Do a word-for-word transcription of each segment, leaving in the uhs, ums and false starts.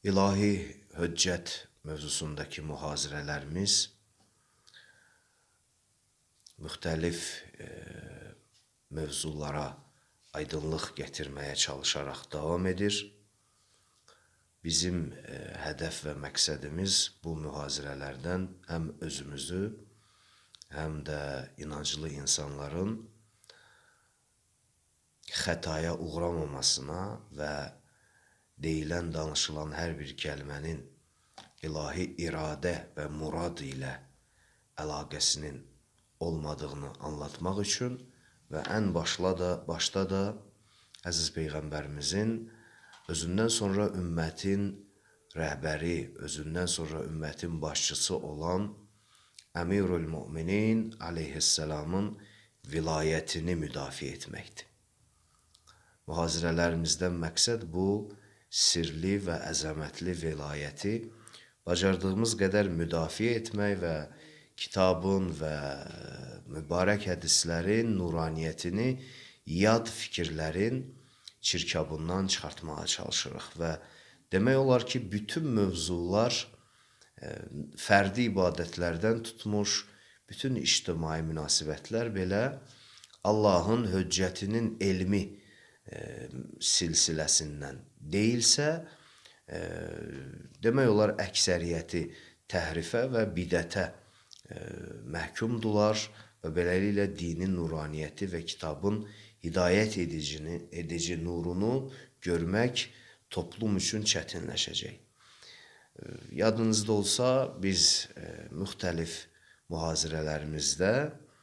İlahi höccət mövzusundakı mühazirələrimiz müxtəlif e, mövzulara aydınlıq gətirməyə çalışaraq davam edir. Bizim e, hədəf və məqsədimiz bu mühazirələrdən həm özümüzü, həm də inanclı insanların xətaya uğramamasına və deyilən, danışılan hər bir kəlmənin ilahi iradə və murad ilə əlaqəsinin olmadığını anlatmaq üçün və ən başla da, başda da Əziz Peyğəmbərimizin özündən sonra ümmətin rəhbəri, özündən sonra ümmətin başçısı olan Əmirül Müminin aleyhisselamın vilayətini müdafiə etməkdir. Mühazirələrimizdən məqsəd bu sirli və əzəmətli vilayəti bacardığımız qədər müdafiə etmək və kitabın və mübarək hədislərin nuraniyyətini yad fikirlərin çirkabından çıxartmağa çalışırıq və demək olar ki, bütün mövzular fərdi ibadətlərdən tutmuş, bütün ictimai münasibətlər belə Allahın höccətinin elmi e, silsiləsindən deyilsə, e, demək olar əksəriyyəti təhrifə və bidətə e, məhkumdular və beləliklə dinin nuraniyyəti və kitabın hidayət edicini, edici nurunu görmək toplum üçün çətinləşəcək. Yadınızda olsa, biz e, müxtəlif mühazirələrimizdə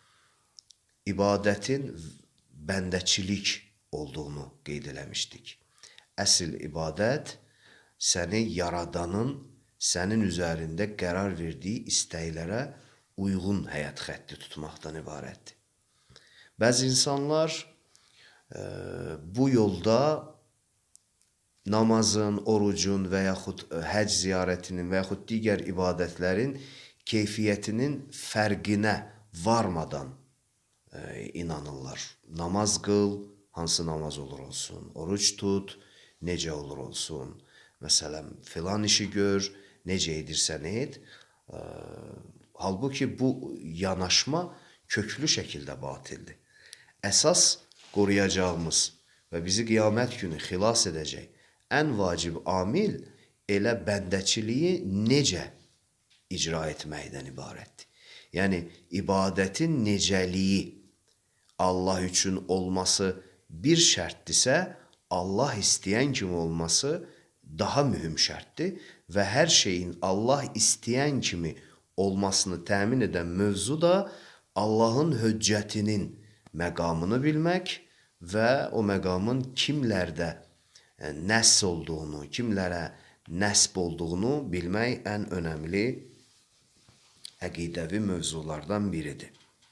ibadətin bəndəçilik olduğunu qeyd eləmişdik. Əsl ibadət səni yaradanın sənin üzərində qərar verdiyi istəklərə uyğun həyat xətti tutmaqdan ibarətdir. Bəzi insanlar e, bu yolda namazın, orucun və yaxud həc ziyarətinin və yaxud digər ibadətlərin keyfiyyətinin fərqinə varmadan e, inanırlar. Namaz qıl, hansı namaz olur olsun, oruç tut, necə olur olsun, məsələn, filan işi gör, necə edirsən et. E, halbuki bu yanaşma köklü şəkildə batildir. Əsas qoruyacağımız və bizi qiyamət günü xilas edəcək ən vacib amil elə bəndəçiliyi necə icra etməkdən ibarətdir. Yəni, ibadətin necəliyi Allah üçün olması bir şərtdirsə, Allah istəyən kimi olması daha mühüm şərtdir və hər şeyin Allah istəyən kimi olmasını təmin edən mövzu da Allahın höccətinin məqamını bilmək və o məqamın kimlərdə nəsb olduğunu, kimlərə nəsb olduğunu bilmək ən önəmli əqidəvi mövzulardan biridir.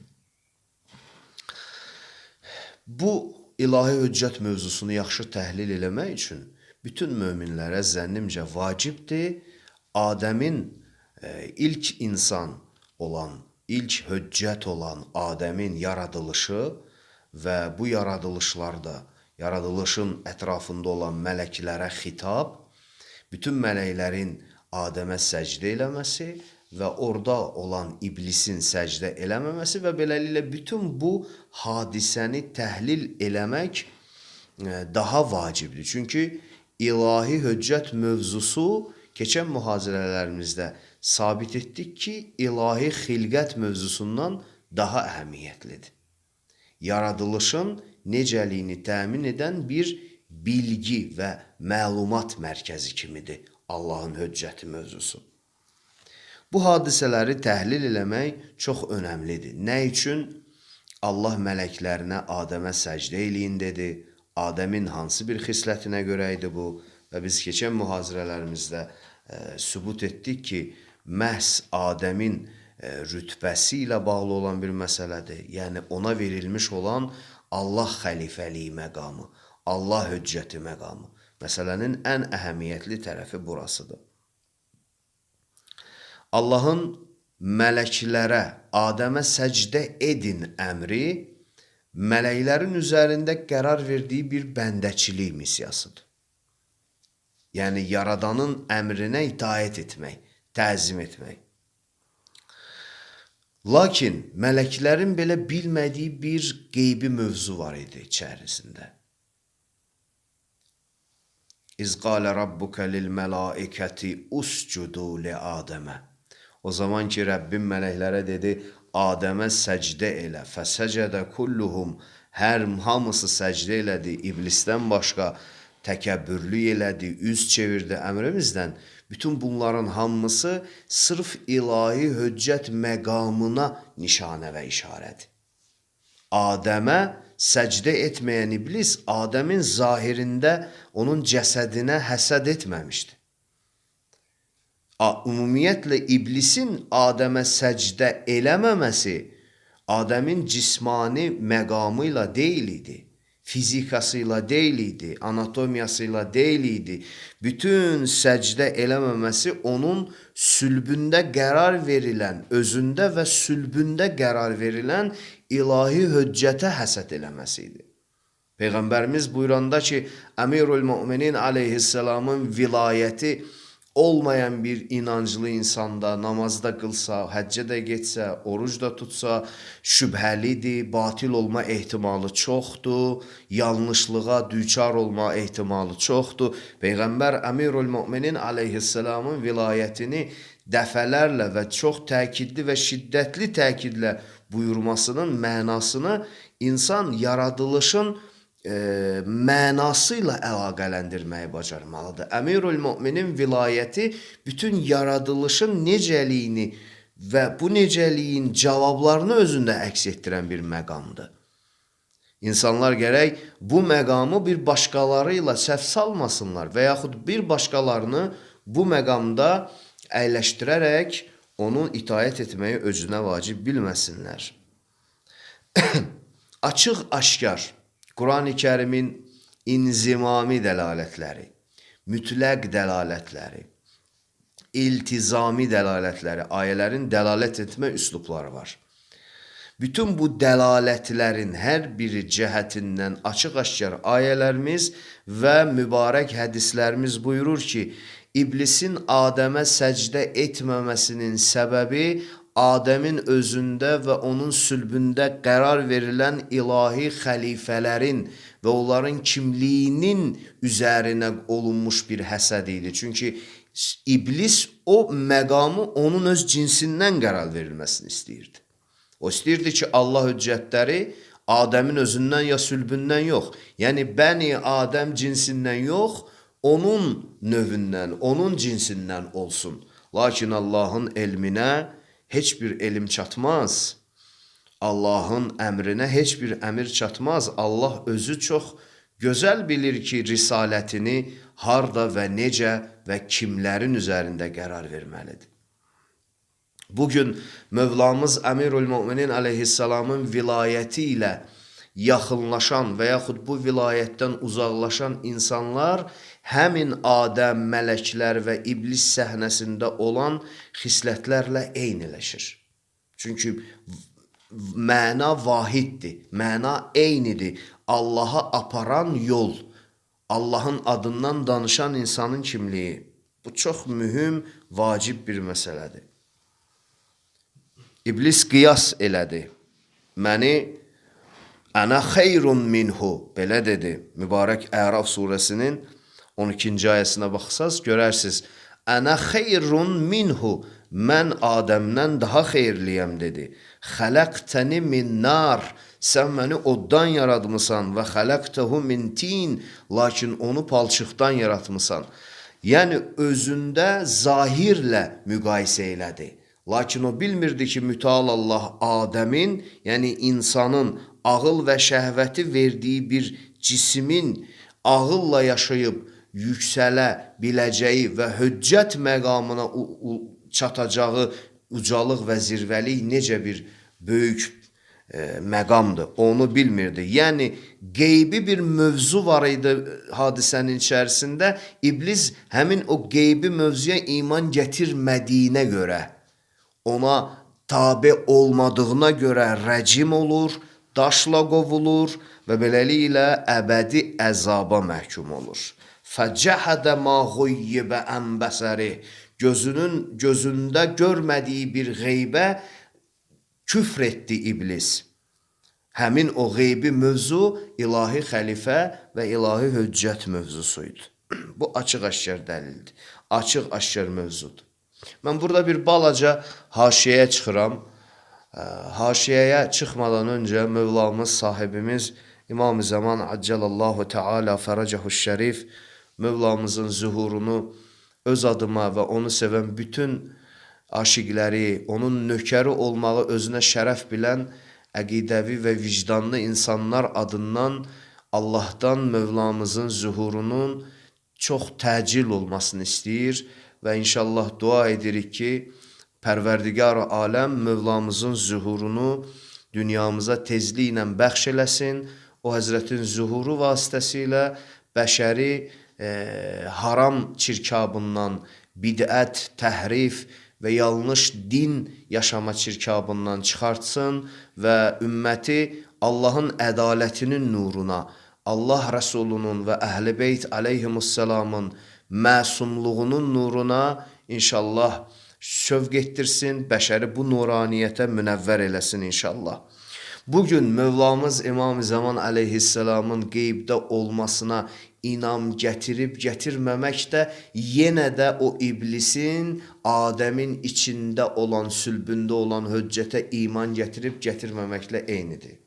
Bu ilahi höccət mövzusunu yaxşı təhlil eləmək üçün bütün möminlərə zənnimcə vacibdir Adəmin e, ilk insan olan, ilk höccət olan Adəmin yaradılışı və bu yaradılışlarda yaradılışın ətrafında olan mələklərə xitab, bütün mələklərin Adəmə səcdə eləməsi və orada olan iblisin səcdə eləməməsi və beləliklə bütün bu hadisəni təhlil eləmək daha vacibdir. Çünki ilahi höccət mövzusu keçən mühazirələrimizdə sabit etdik ki, ilahi xilqət mövzusundan daha əhəmiyyətlidir. Yaradılışın necəliyini təmin edən bir bilgi və məlumat mərkəzi kimidir Allahın höccəti mövzusu. Bu hadisələri təhlil eləmək çox önəmlidir. Nə üçün Allah mələklərinə Adəmə səcdə eləyin dedi, Adəmin hansı bir xislətinə görə idi bu və biz keçən mühazirələrimizdə e, sübut etdik ki, məhz Adəmin e, rütbəsi ilə bağlı olan bir məsələdir. Yəni ona verilmiş olan Allah xəlifəliyi məqamı, Allah höccəti məqamı. Məsələnin ən əhəmiyyətli tərəfi burasıdır. Allahın mələklərə, Adəmə səcdə edin əmri, mələklərin üzərində qərar verdiyi bir bəndəçilik missiyasıdır. Yəni yaradanın əmrinə itaət etmək, təzim etmək. Lakin mələklərin belə bilmədiyi bir qeybi mövzu var idi içərisində. İz qalə rabbuka lil mələikəti uscudu li Adəmə. O zaman ki Rəbbim mələklərə dedi, Adəmə səcdə elə. Fəsəcədə kulluhum. Hər hamısı səcdə elədi. İblisdən başqa təkəbbürlük elədi, üz çevirdi əmrimizdən. Bütün bunların hamısı sırf ilahi höccət məqamına nişanə və işarədir. Adəmə səcdə etməyən iblis Adəmin zahirində onun cəsədinə həsəd etməmişdi. Ümumiyyətlə iblisin Adəmə səcdə eləməməsi Adəmin cismani məqamı ilə deyil idi. Fizikasıyla deyil idi, anatomiyasıyla deyil idi. Bütün səcdə eləməməsi onun sülbündə qərar verilən, özündə və sülbündə qərar verilən ilahi höccətə həsəd eləməsi idi. Peyğəmbərimiz buyuranda ki, Əmirül Müminin aleyhisselamın vilayəti olmayan bir inanclı insanda namazda qılsa, həccə də getsə, oruc da tutsa, şübhəlidir, batil olma ehtimalı çoxdur, yanlışlığa düçar olma ehtimalı çoxdur. Peyğəmbər Əmirül Müminin aleyhisselamın vilayətini dəfələrlə və çox təkidli və şiddətli təkidlə buyurmasının mənasını insan yaradılışın E, mənası ilə əlaqələndirməyi bacarmalıdır. Əmirül Müminin vilayəti bütün yaradılışın necəliyini və bu necəliyin cavablarını özündə əks etdirən bir məqamdır. İnsanlar gərək bu məqamı bir başqaları ilə səhv salmasınlar və yaxud bir başqalarını bu məqamda əyləşdirərək onu itaət etməyi özünə vacib bilməsinlər. Açıq aşkar Quran-ı Kərimin inzimami dəlalətləri, mütləq dəlalətləri, iltizami dəlalətləri, ayələrin dəlalət etmə üslubları var. Bütün bu dəlalətlərin hər biri cəhətindən açıq-aşkar ayələrimiz və mübarək hədislərimiz buyurur ki, İblisin Adəmə səcdə etməməsinin səbəbi Adəmin özündə və onun sülbündə qərar verilən ilahi xəlifələrin və onların kimliyinin üzərinə olunmuş bir həsəd idi. Çünki iblis o məqamı onun öz cinsindən qərar verilməsini istəyirdi. O istəyirdi ki, Allah höccətləri Adəmin özündən ya sülbündən yox, yəni Bəni Adəm cinsindən yox, onun növündən, onun cinsindən olsun. Lakin Allahın elminə heç bir elm çatmaz. Allahın əmrinə heç bir əmir çatmaz. Allah özü çox gözəl bilir ki, risalətini harda və necə və kimlərin üzərində qərar verməlidir. Bugün Mövlamız Əmirül Müminin aleyhisselamın vilayəti ilə yaxınlaşan və yaxud bu vilayətdən uzaqlaşan insanlar həmin Adəm, mələklər və iblis səhnəsində olan xislətlərlə eyniləşir. Çünki məna vahiddir, məna eynidir. Allaha aparan yol, Allahın adından danışan insanın kimliyi. Bu çox mühüm, vacib bir məsələdir. İblis qiyas elədi. Məni Ənə xeyrun minhu, belə dedi. Mübarək Əraf surəsinin on ikinci ayəsinə baxsaz, görərsiniz. Ənə xeyrun minhu, mən Adəmdən daha xeyirliyəm, dedi. Xələqtəni min nar, sən məni oddan yaratmısan və xələqtəhu min tin, lakin onu palçıqdan yaratmısan. Yəni, özündə zahirlə müqayisə elədi. Lakin o bilmirdi ki, mütəal Allah Adəmin, yəni insanın ağıl və şəhvəti verdiyi bir cismin ağılla yaşayıb yüksələ biləcəyi və höccət məqamına çatacağı ucalıq və zirvəlik necə bir böyük e, məqamdır, onu bilmirdi. Yəni, qeybi bir mövzu var idi hadisənin içərisində. İblis həmin o qeybi mövzuya iman gətirmədiyinə görə, ona tabe olmadığına görə rəcim olur, daşla qovulur və beləliklə əbədi əzaba məhkum olur. Fəcəhədə ma ghayyibə ən bəsəri. Gözünün gözündə görmədiyi bir qeybə küfr etdi iblis. Həmin o qeybi mövzu ilahi xəlifə və ilahi höccət mövzusuydu. Bu açıq-aşkar dəlildir. Açıq-aşkar mövzudur. Mən burada bir balaca haşiyəyə çıxıram. Haşiyəyə çıxmadan öncə Mövlamız, sahibimiz İmam-ı Zaman Accalallahu Teala Fərəcahu Şərif Mövlamızın zuhurunu öz adıma və onu sevən bütün aşiqləri, onun nökəri olmağı özünə şərəf bilən əqidəvi və vicdanlı insanlar adından Allahdan Mövlamızın zuhurunun çox təcil olmasını istəyir və inşallah dua edirik ki, Pərverdigar aləm Mövlamızın zuhurunu dünyamıza tezliklə bəxş eləsin. O Həzrətin zuhuru vasitəsilə bəşəri e, haram çirkabından, bidət, təhrif və yanlış din yaşama çirkabından çıxartsın və ümməti Allahın ədalətinin nuruna, Allah Rəsulunun və Əhl-i Beyt aleyhimussalamın məsumluğunun nuruna inşallah sövq etdirsin, bəşəri bu nuraniyyətə münəvvər eləsin inşallah. Bugün Mövlamız İmam-ı Zaman aleyhisselamın qeybdə olmasına inam gətirib gətirməmək də yenə də o iblisin Adəmin içində olan, sülbündə olan höccətə iman gətirib gətirməməklə eynidir.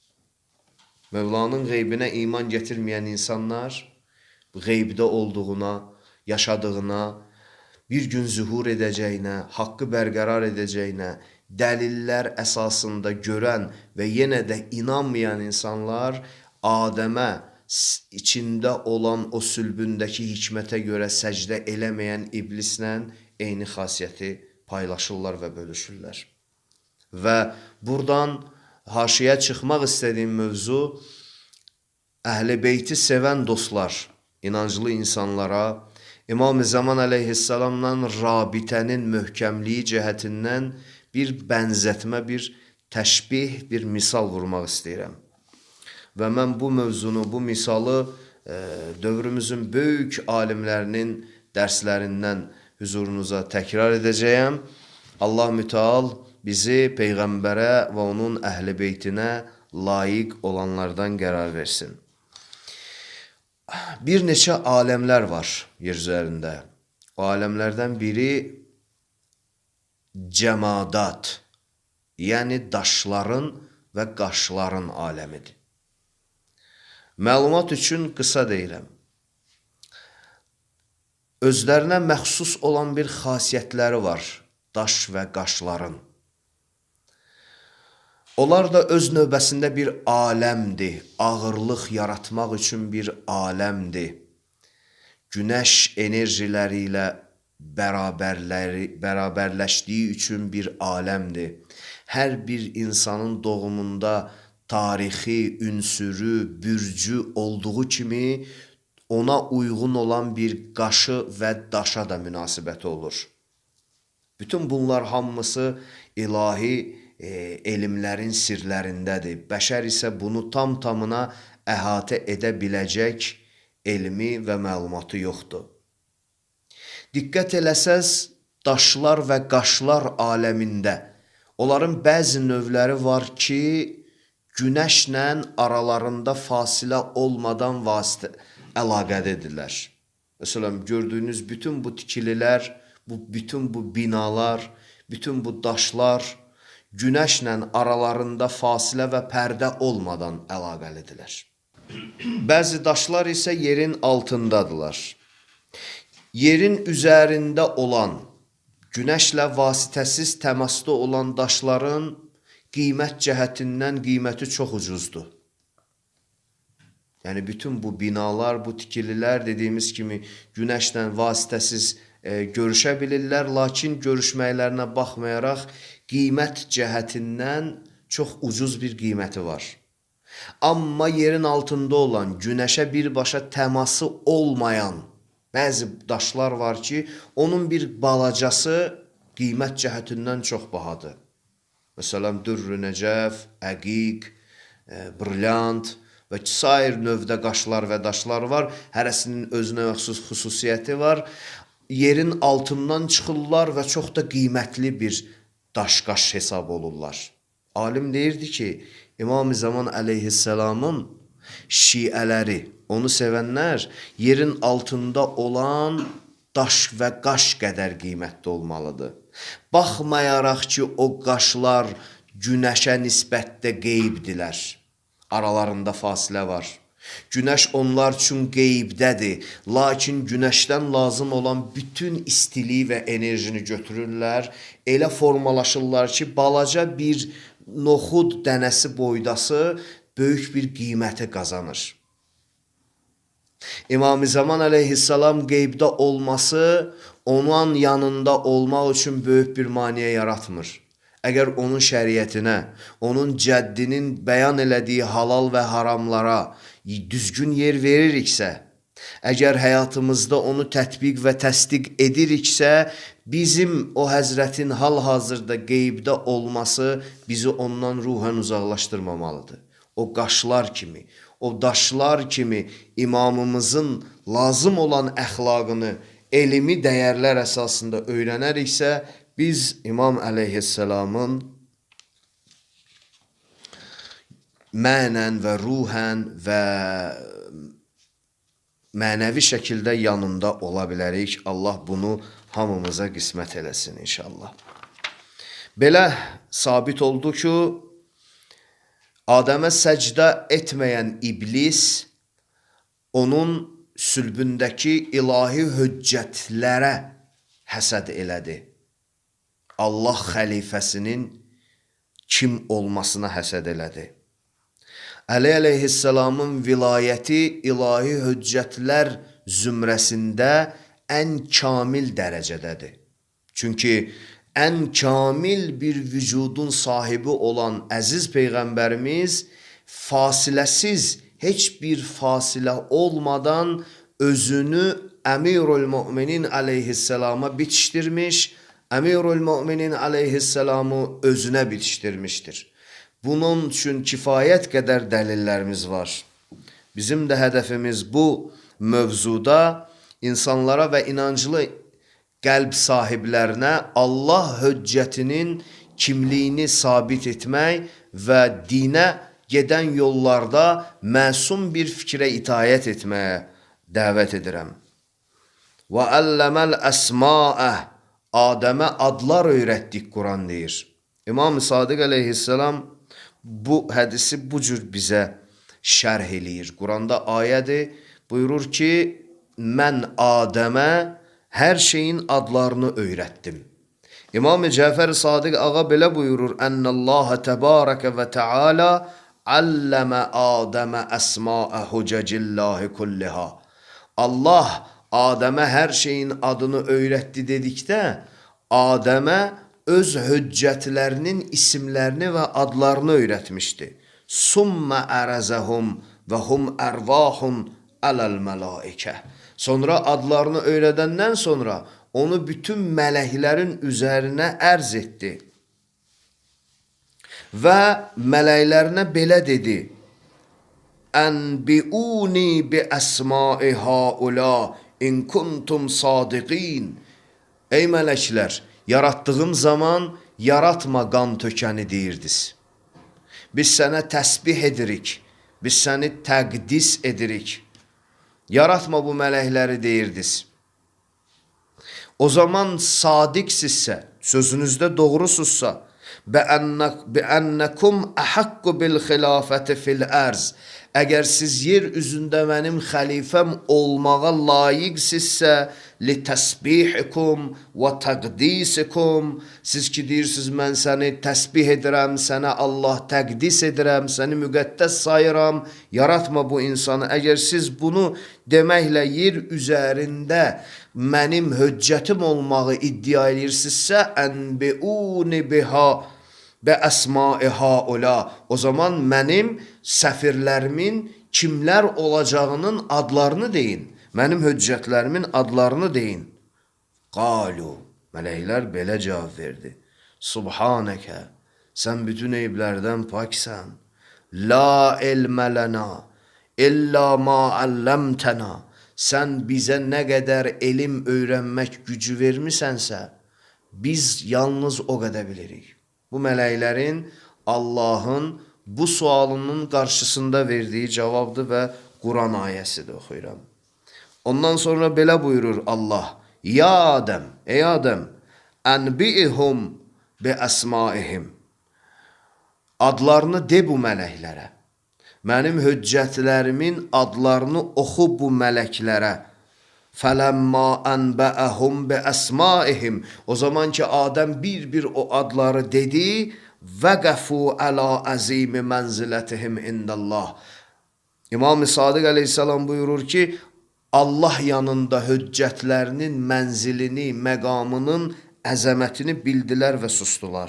Mövlanın qeybinə iman gətirməyən insanlar qeybdə olduğuna, yaşadığına, bir gün zühur edəcəyinə, haqqı bərqərar edəcəyinə, dəlillər əsasında görən və yenə də inanmayan insanlar Adəmə içində olan o sülbündəki hikmətə görə səcdə eləməyən iblislə eyni xasiyyəti paylaşırlar və bölüşürlər. Və buradan haşiyə çıxmaq istədiyim mövzu Əhl-i Beyti sevən dostlar, inanclı insanlara İmam-ı Zaman aleyhisselamla rabitənin möhkəmliyi cəhətindən bir bənzətmə, bir təşbih, bir misal vurmaq istəyirəm. Və mən bu mövzunu, bu misalı e, dövrümüzün böyük alimlərinin dərslərindən hüzurunuza təkrar edəcəyəm. Allah mütəal bizi Peyğəmbərə və onun Əhl-i Beytinə layiq olanlardan qərar versin. Bir neçə aləmlər var yer üzərində. O aləmlərdən biri cəmadat, yəni daşların və qaşların aləmidir. Məlumat üçün qısa deyirəm. Özlərinə məxsus olan bir xasiyyətləri var daş və qaşların. Onlar da öz növbəsində bir aləmdir, ağırlıq yaratmaq üçün bir aləmdir. Günəş enerjiləri ilə bərabərləşdiyi üçün bir aləmdir. Hər bir insanın doğumunda tarixi, ünsürü, bürcü olduğu kimi ona uyğun olan bir qaşı və daşa da münasibəti olur. Bütün bunlar hamısı ilahi e, elmlərin sirlərindədir. Bəşər isə bunu tam tamına əhatə edə biləcək elmi və məlumatı yoxdur. Diqqət eləsəz, daşlar və qaşlar aləmində onların bəzi növləri var ki, günəşlə aralarında fasilə olmadan vasitə əlaqədədirlər. Məsələn, gördüyünüz bütün bu tikililər, bu, bütün bu binalar, bütün bu daşlar günəşlə aralarında fasilə və pərdə olmadan əlaqəlidirlər. Bəzi daşlar isə yerin altındadılar. Yerin üzərində olan, günəşlə vasitəsiz təmasda olan daşların qiymət cəhətindən qiyməti çox ucuzdur. Yəni, bütün bu binalar, bu tikililər dediyimiz kimi günəşlə vasitəsiz e, görüşə bilirlər, lakin görüşməklərinə baxmayaraq qiymət cəhətindən çox ucuz bir qiyməti var. Amma yerin altında olan, günəşə birbaşa təması olmayan bəzi daşlar var ki, onun bir balacası qiymət cəhətindən çox bahadır. Məsələn, dürr-ü nəcəf, əqiq, e, brilyant və sair növdə qaşlar və daşlar var. Hərəsinin özünə məxsus xüsusiyyəti var. Yerin altından çıxırlar və çox da qiymətli bir daş-qaş hesab olurlar. Alim deyirdi ki, İmam-ı Zaman əleyhisselamın şiələri, onu sevənlər yerin altında olan daş və qaş qədər qiymətli olmalıdır. Baxmayaraq ki, o qaşlar günəşə nisbətdə qeybdilər. Aralarında fasilə var. Günəş onlar üçün qeybdədir. Lakin günəşdən lazım olan bütün istiliyi və enerjini götürürlər. Elə formalaşırlar ki, balaca bir noxud dənəsi boydası böyük bir qiyməti qazanır. İmam-ı Zaman əleyhissalam qeybdə olması onun yanında olmaq üçün böyük bir maniyə yaratmır. Əgər onun şəriətinə, onun cəddinin bəyan elədiyi halal və haramlara düzgün yer veririksə, əgər həyatımızda onu tətbiq və təsdiq ediriksə, bizim o həzrətin hal-hazırda qeybdə olması bizi ondan ruhən uzaqlaşdırmamalıdır. O qaşlar kimi, o daşlar kimi imamımızın lazım olan əxlaqını, elmi dəyərlər əsasında öyrənəriksə, biz İmam əleyhisselamın mənən və ruhən və mənəvi şəkildə yanında ola bilərik. Allah bunu hamımıza qismət eləsin inşallah. Belə sabit oldu ki, Adəmə səcdə etməyən iblis onun sülbündəki ilahi höccətlərə həsəd elədi. Allah xəlifəsinin kim olmasına həsəd elədi. Əli əleyhisselamın vilayəti ilahi höccətlər zümrəsində ən kamil dərəcədədir. Çünki ən kamil bir vücudun sahibi olan əziz Peyğəmbərimiz fasiləsiz, heç bir fasilə olmadan özünü Əmirül Müminin əleyhisselama bitişdirmiş, Əmirül Müminin əleyhisselamı özünə bitişdirmişdir. Bunun üçün kifayət qədər dəlillərimiz var. Bizim də hədəfimiz bu mövzuda insanlara və inanclı qəlb sahiblərinə Allah höccətinin kimliyini sabit etmək və dinə gedən yollarda məsum bir fikrə itayət etməyə dəvət edirəm. Və əlləməl əsmaə, Adəmə adlar öyrətdik Quran deyir. İmam-ı Sadiq əleyhisselam bu hədisi bu cür bizə şərh eləyir. Quranda ayədir, buyurur ki, mən Adəmə hər şeyin adlarını öyrətdim. İmam-ı Cəfər Sadiq ağa belə buyurur, Ənəlləhə təbarəkə və təalə alləmə Adəmə əsmaə hucəcillahi kulliha. Allah Adəmə hər şeyin adını öyrətdi dedikdə, Adəmə öz höccətlərinin isimlərini və adlarını öyrətmişdi. Summə ərəzəhum və hum ərvahun ələl məlaikə. Sonra adlarını öyrədəndən sonra onu bütün mələklərin üzərinə ərz etdi. Və mələklərinə belə dedi, Ənbiuni bi əsmai haula in kuntum sadiqin. Ey mələklər, yaratdığım zaman yaratma qan tökəni deyirdiniz. Biz sənə təsbih edirik, biz səni təqdis edirik. Yaratma bu mələkləri deyirdiniz. O zaman sadiqsizsə, sözünüzdə doğrusunuzsa, bəənnəkum əhəqqu bil xilafəti fil ərz. Əgər siz yer üzündə mənim xəlifəm olmağa layiqsizsə, li təsbihikum və təqdisikum, siz ki deyirsiniz, mən səni təsbih edirəm, sənə Allah təqdis edirəm, səni müqəddəs sayıram, yaratma bu insanı. Əgər siz bunu deməklə yer üzərində mənim höccətim olmağı iddia edirsinizsə, ənbiuni biha və əsma-i haula. O zaman mənim səfirlərimin kimlər olacağının adlarını deyin. Mənim höccətlərimin adlarını deyin. Qalu, mələklər belə cavab verdi. Subhanəkə, sən bütün eyblərdən paksan. La elmə lənə, İlla ma allamtana. Sən bizə nə qədər elm öyrənmək gücü vermisənsə, biz yalnız o qədər bilirik. Bu mələklərin Allahın bu sualının qarşısında verdiyi cavabdır və Quran ayəsidir, oxuyuram. Ondan sonra belə buyurur Allah: Ya Adəm, ey Adəm, ənbi'ihum bi əsmaihim. Adlarını de bu mələklərə. Mənim höccətlərimin adlarını oxu bu mələklərə. Fələmmə ənbəəhum bi əsmaihim. O zaman ki Adəm bir-bir o adları dedi, vəqəfu əla əzimi mənzilətihim indəllah. İmam-ı Sadiq əleyhissalam buyurur ki, Allah yanında höccətlərinin mənzilini, məqamının əzəmətini bildilər və sustular.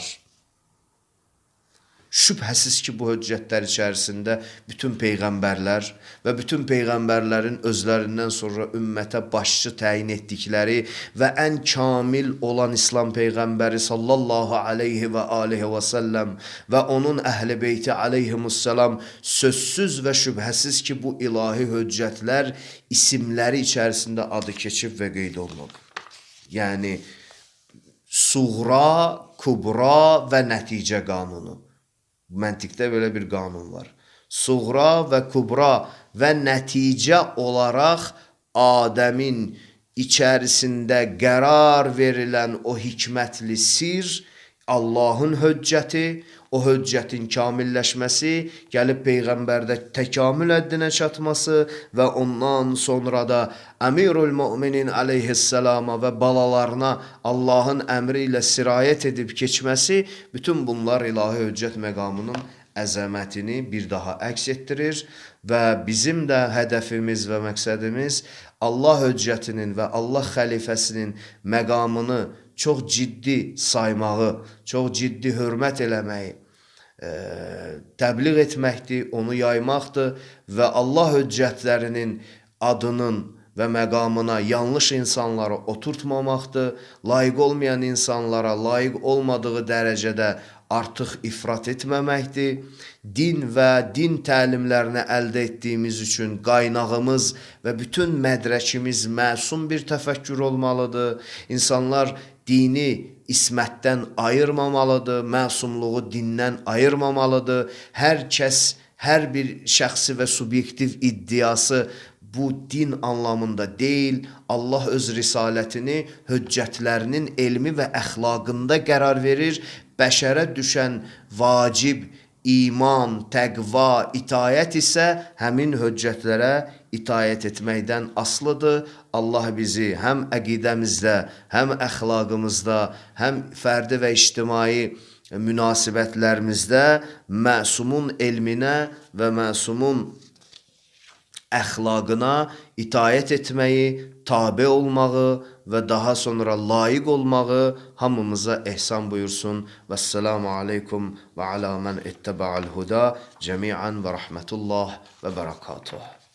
Şübhəsiz ki, bu höccətlər içərisində bütün peyğəmbərlər və bütün peyğəmbərlərin özlərindən sonra ümmətə başçı təyin etdikləri və ən kamil olan İslam peyğəmbəri sallallahu aleyhi və aleyhi və səlləm və onun əhl-i beyti aleyhimussalam sözsüz və şübhəsiz ki, bu ilahi höccətlər isimləri içərisində adı keçib və qeyd olunub. Yəni, suğra, kubra və nəticə qanunu. Məntiqdə belə bir qanun var. Suğra və kubra və nəticə olaraq Adəmin içərisində qərar verilən o hikmətli sir, Allahın höccəti, o höccətin kamilləşməsi, gəlib Peyğəmbərdə təkamül həddinə çatması və ondan sonra da Əmirül Müminin aleyhissalama və balalarına Allahın əmri ilə sirayət edib keçməsi, bütün bunlar ilahi höccət məqamının əzəmətini bir daha əks etdirir və bizim də hədəfimiz və məqsədimiz Allah höccətinin və Allah xəlifəsinin məqamını çox ciddi saymağı, çox ciddi hörmət eləməyi, e, təbliğ etməkdir, onu yaymaqdır və Allah höccətlərinin adının və məqamına yanlış insanları oturtmamaqdır, layiq olmayan insanlara layiq olmadığı dərəcədə artıq ifrat etməməkdir. Din və din təlimlərini əldə etdiyimiz üçün qaynağımız və bütün mədrəkimiz məsum bir təfəkkür olmalıdır. İnsanlar dini ismətdən ayırmamalıdır, məsumluğu dindən ayırmamalıdır. Hər kəs, hər bir şəxsi və subyektiv iddiası bu din anlamında deyil. Allah öz risalətini höccətlərinin elmi və əxlaqında qərar verir. Bəşərə düşən vacib, iman, təqva, itayət isə həmin höccətlərə itayət etməkdən asılıdır. Allah bizi həm əqidəmizdə, həm əxlaqımızda, həm fərdi və ictimai münasibətlərimizdə məsumun elminə və məsumun əxlaqına itayət etməyi, tabe olmağı və daha sonra layiq olmağı hamımıza ehsan buyursun. Vəssalamu aleykum və alə mən ittəbə'al huda cəmiən və rəhmətullah və bərəkatuh.